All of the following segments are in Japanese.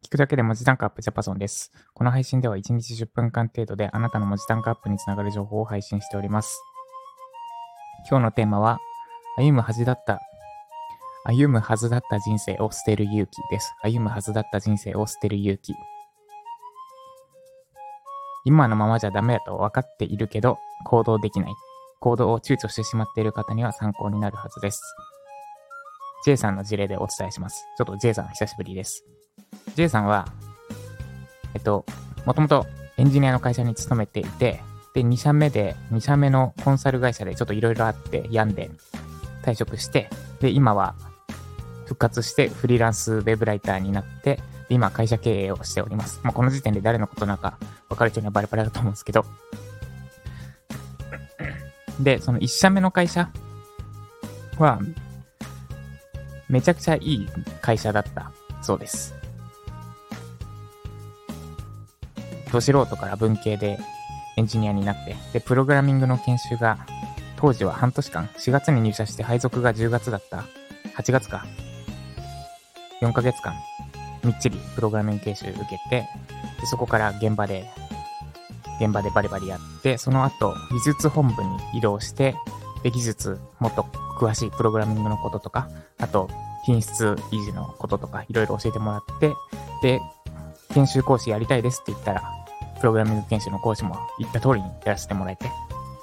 聞くだけで文字タンクアップジャパソンです。この配信では1日10分間程度であなたの文字タンクアップにつながる情報を配信しております。今日のテーマは、歩むはずだった人生を捨てる勇気です。歩むはずだった人生を捨てる勇気。今のままじゃダメだと分かっているけど、行動できない。行動を躊躇してしまっている方には参考になるはずです。J さんの事例でお伝えします。ちょっと J さん久しぶりです。J さんは、もともとエンジニアの会社に勤めていて、で、2社目のコンサル会社でちょっといろいろあって病んで退職して、で、今は復活してフリーランスウェブライターになって、で今会社経営をしております。この時点で誰のことなのか分かる人にはバレバレだと思うんですけど。で、その1社目の会社は、めちゃくちゃいい会社だったそうです。ど素人から文系でエンジニアになって、で、プログラミングの研修が、当時は半年間、4月に入社して配属が10月だった、8月か、4ヶ月間、みっちりプログラミング研修受けて、でそこから現場でバリバリやって、その後、技術本部に移動して、で、技術、もっと詳しいプログラミングのこととか、あと、品質維持のこととか、いろいろ教えてもらって、で、研修講師やりたいですって言ったら、プログラミング研修の講師も言った通りにやらせてもらえて。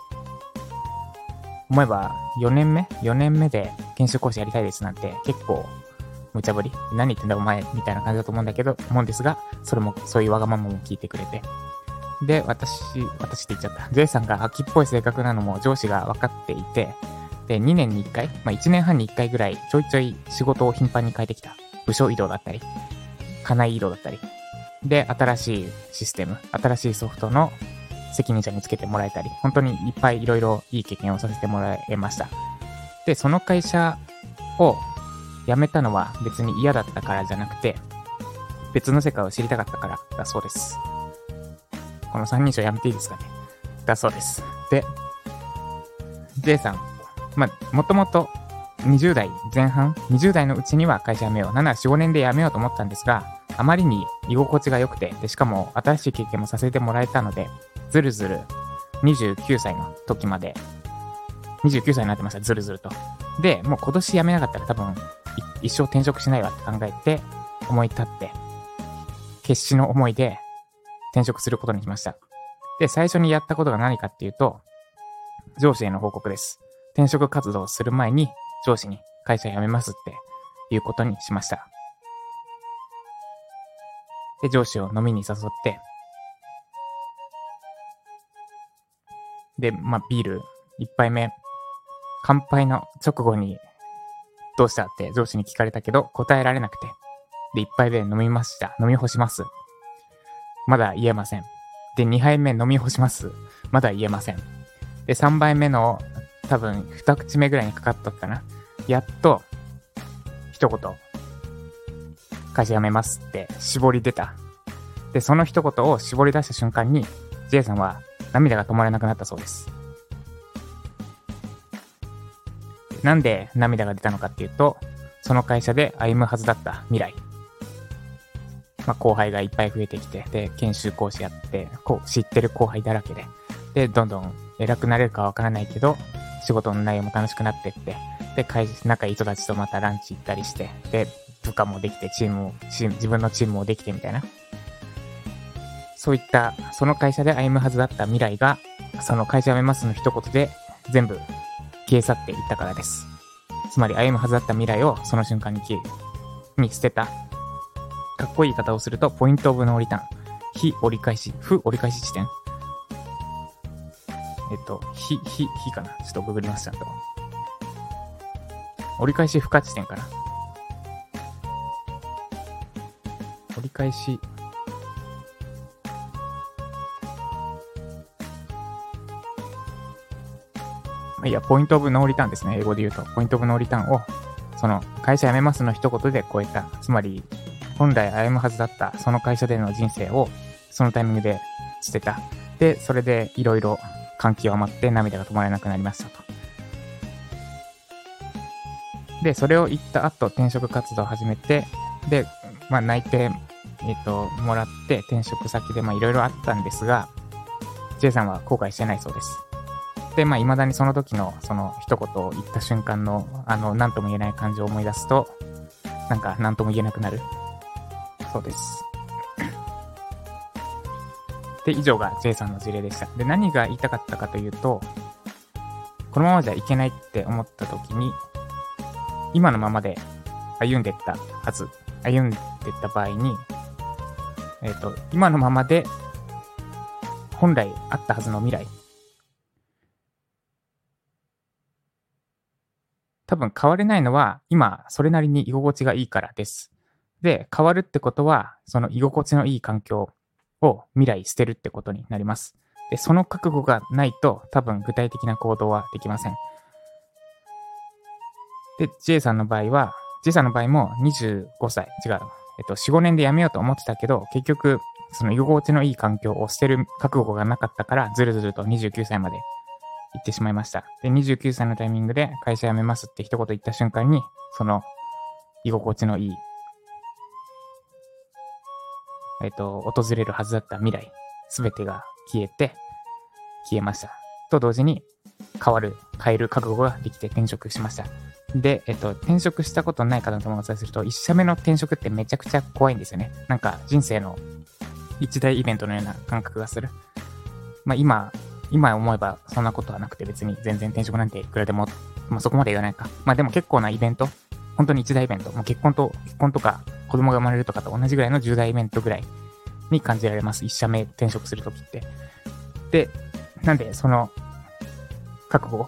思えば、4年目で研修講師やりたいですなんて、結構、無茶ぶり何言ってんだお前みたいな感じだと思うんですが、そういうわがままも聞いてくれて。で、私って言っちゃった。J さんが秋っぽい性格なのも上司が分かっていて、で、2年に1回、1年半に1回ぐらい、ちょいちょい仕事を頻繁に変えてきた。部署移動だったり、課内移動だったり。で、新しいシステム、新しいソフトの責任者につけてもらえたり、本当にいっぱいいろいろいい経験をさせてもらいました。で、その会社を辞めたのは別に嫌だったからじゃなくて、別の世界を知りたかったからだそうです。この三人称やめていいですかね。だそうです。で、J さん、もともと20代前半、20代のうちには会社辞めよう。4、5年で辞めようと思ったんですが、あまりに居心地が良くて、でしかも新しい経験もさせてもらえたので、ずるずる29歳の時まで、29歳になってました、ずるずると。で、もう今年辞めなかったら多分、一生転職しないわって考えて、思い立って、決死の思いで転職することにしました。で、最初にやったことが何かっていうと、上司への報告です。転職活動をする前に上司に会社辞めますっていうことにしました。で、上司を飲みに誘って、で、ビール一杯目、乾杯の直後にどうしたって上司に聞かれたけど答えられなくて、で、一杯目飲みました。飲み干します。まだ言えません。で、2杯目飲み干します。まだ言えません。で、3杯目の多分2口目ぐらいにかかったかな。やっと一言会社辞めますって絞り出た。で、その一言を絞り出した瞬間に J さんは涙が止まらなくなったそうです。なんで涙が出たのかっていうと、その会社で歩むはずだった未来。後輩がいっぱい増えてきて、で、研修講師やって、知ってる後輩だらけで、で、どんどん偉くなれるかわからないけど、仕事の内容も楽しくなってって、で、仲いい人たちとまたランチ行ったりして、で、部下もできて、自分のチームもできてみたいな。そういった、その会社で歩むはずだった未来が、その会社辞めますの一言で全部消え去っていったからです。つまり歩むはずだった未来をその瞬間に捨てた。かっこいい言い方をすると、ポイントオブノーリターン。非折り返し地点。非かな。ちょっとググります、ちゃんと。折り返し不可地点かな。折り返し、ポイントオブノーリターンですね。英語で言うと。ポイントオブノーリターンを、その、会社辞めますの一言で超えた。つまり、本来歩むはずだったその会社での人生をそのタイミングで捨てた。で、それでいろいろ感極まって涙が止まらなくなりましたと。で、それを言った後転職活動を始めて、で、泣いてもらって転職先でいろいろあったんですが、J さんは後悔してないそうです。で、未だにその時のその一言を言った瞬間の何とも言えない感情を思い出すと、何とも言えなくなる。そうです。で、以上が J さんの事例でした。で、何が言いたかったかというと、このままじゃいけないって思った時に、今のままで歩んでったはず、歩んでった場合に、今のままで本来あったはずの未来、多分変われないのは今それなりに居心地がいいからです。で、変わるってことはその居心地のいい環境を未来捨てるってことになります。で、その覚悟がないと多分具体的な行動はできません。で、J さんの場合も25歳、4、5年で辞めようと思ってたけど、結局その居心地のいい環境を捨てる覚悟がなかったからずるずると29歳まで行ってしまいました。で、29歳のタイミングで会社辞めますって一言言った瞬間に、その居心地のいい、訪れるはずだった未来、すべてが消えました。と同時に、変える覚悟ができて転職しました。で、転職したことない方ともお伝えすると、1社目の転職ってめちゃくちゃ怖いんですよね。人生の一大イベントのような感覚がする。今思えばそんなことはなくて別に全然転職なんていくらでも、そこまで言わないか。でも結構なイベント、本当に一大イベント、もう結婚とか子供が生まれるとかと同じぐらいの重大イベントぐらいに感じられます。一社目転職するときって。で、なんでその覚悟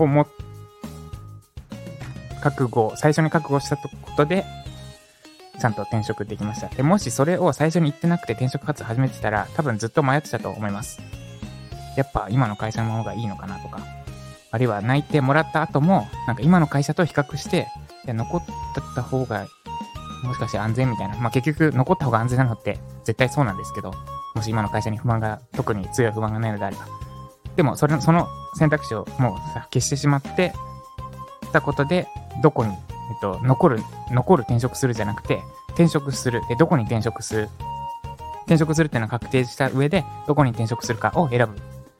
を最初に覚悟したことで、ちゃんと転職できました。で、もしそれを最初に言ってなくて転職活動始めてたら、多分ずっと迷ってたと思います。やっぱ今の会社の方がいいのかなとか、あるいは内定もらった後も、今の会社と比較して、残った方がもしかして安全みたいな。結局残った方が安全なのって絶対そうなんですけど、もし今の会社に特に強い不満がないのであれば。でもその選択肢をもう消してしまってたことで、どこに、残る転職するじゃなくて、転職する。で、どこに転職するっていうのは確定した上で、どこに転職するかを選ぶ。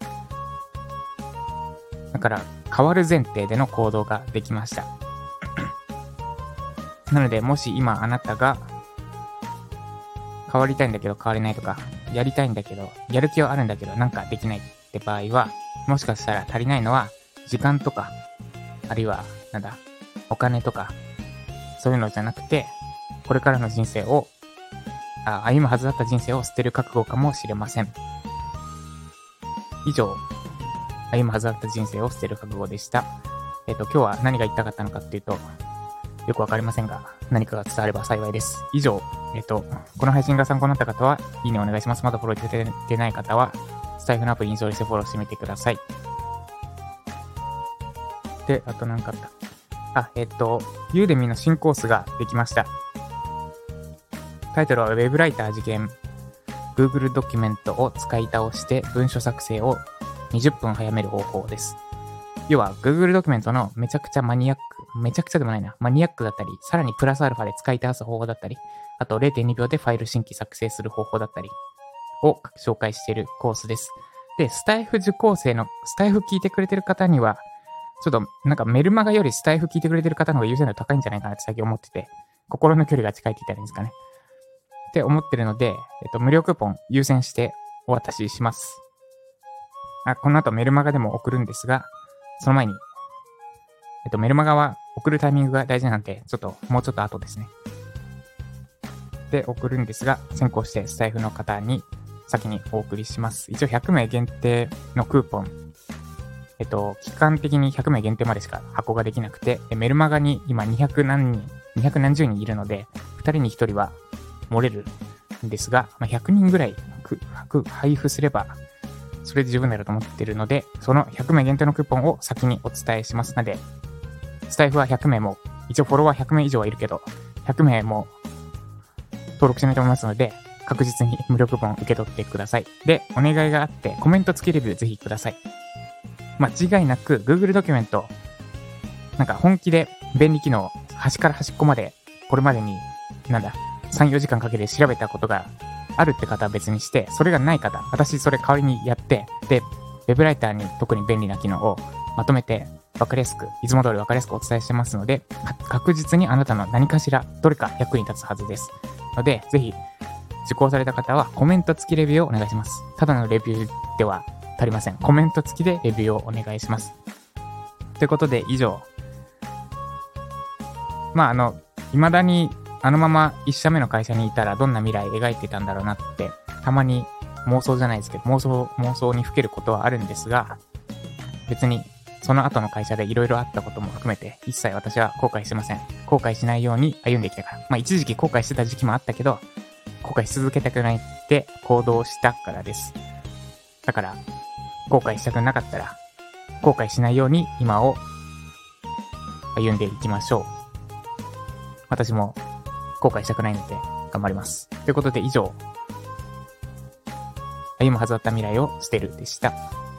だから、変わる前提での行動ができました。なので、もし今あなたが、変わりたいんだけど変われないとか、やりたいんだけど、やる気はあるんだけどできないって場合は、もしかしたら足りないのは、時間とか、あるいは、お金とか、そういうのじゃなくて、これからの人生を、歩むはずだった人生を捨てる覚悟かもしれません。以上、歩むはずだった人生を捨てる覚悟でした。今日は何が言いたかったのかっていうと、よくわかりませんが、何かが伝われば幸いです。以上、この配信が参考になった方は、いいねお願いします。まだフォローいただいてない方は、スタイフのアプリインストールしてフォローしてみてください。で、あと何かあった。ユーデミの新コースができました。タイトルは Web ライター事件。Google ドキュメントを使い倒して文書作成を20分早める方法です。要は Google ドキュメントのめちゃくちゃマニアックだったり、さらにプラスアルファで使い倒す方法だったり、あと 0.2 秒でファイル新規作成する方法だったりを紹介しているコースです。で、スタイフ聞いてくれてる方には、ちょっとメルマガよりスタイフ聞いてくれてる方の方が優先度高いんじゃないかなって最近思ってて、心の距離が近いって言ったらいいんですかね。って思ってるので、無料クーポン優先してお渡しします。この後メルマガでも送るんですが、その前に、メルマガは送るタイミングが大事なんで、もうちょっと後ですね。で、送るんですが、先行してスタイフの方に先にお送りします。一応100名限定のクーポン、期間的に100名限定までしか発行ができなくて、メルマガに今200何十人いるので、2人に1人は漏れるんですが、100人ぐらい配布すれば、それで十分だろうと思っているので、その100名限定のクーポンを先にお伝えしますので、スタイフは100名も、一応フォロワー100名以上はいるけど、100名も登録しないと思いますので、確実に無料クーポン受け取ってください。で、お願いがあって、コメント付きレビューぜひください。間違いなく Google ドキュメント、本気で便利機能、端から端っこまで、これまでに、 3、4時間かけて調べたことがあるって方は別にして、それがない方、私それ代わりにやって、で、ウェブライターに特に便利な機能をまとめて分かりやすく、いつも通り分かりやすくお伝えしてますので、確実にあなたの何かしら、どれか役に立つはずです。ので、ぜひ、受講された方はコメント付きレビューをお願いします。ただのレビューでは足りません。コメント付きでレビューをお願いします。ということで、以上。未だにあのまま1社目の会社にいたらどんな未来描いてたんだろうなって、たまに妄想じゃないですけど、妄想にふけることはあるんですが、別にその後の会社でいろいろあったことも含めて、一切私は後悔してません。後悔しないように歩んできたから。一時期後悔してた時期もあったけど、後悔し続けたくないって行動したからです。だから、後悔したくなかったら、後悔しないように今を歩んでいきましょう。私も後悔したくないので頑張ります。ということで以上、歩むはずだった未来を捨てるでした。